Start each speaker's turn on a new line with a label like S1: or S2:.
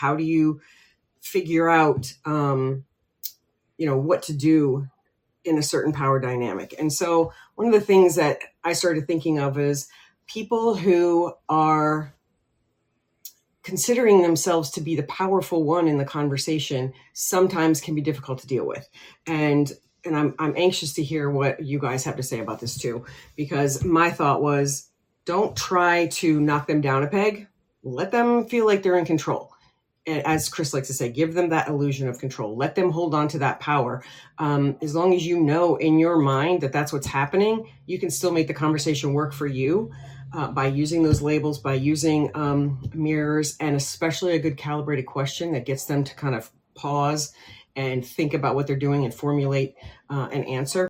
S1: How do you figure out, what to do in a certain power dynamic? And so one of the things that I started thinking of is people who are considering themselves to be the powerful one in the conversation sometimes can be difficult to deal with. And I'm anxious to hear what you guys have to say about this too, because my thought was, don't try to knock them down a peg. Let them feel like they're in control. As Chris likes to say, give them that illusion of control. Let them hold on to that power. As long as you know in your mind that that's what's happening, you can still make the conversation work for you by using those labels, by using mirrors, and especially a good calibrated question that gets them to kind of pause and think about what they're doing and formulate an answer.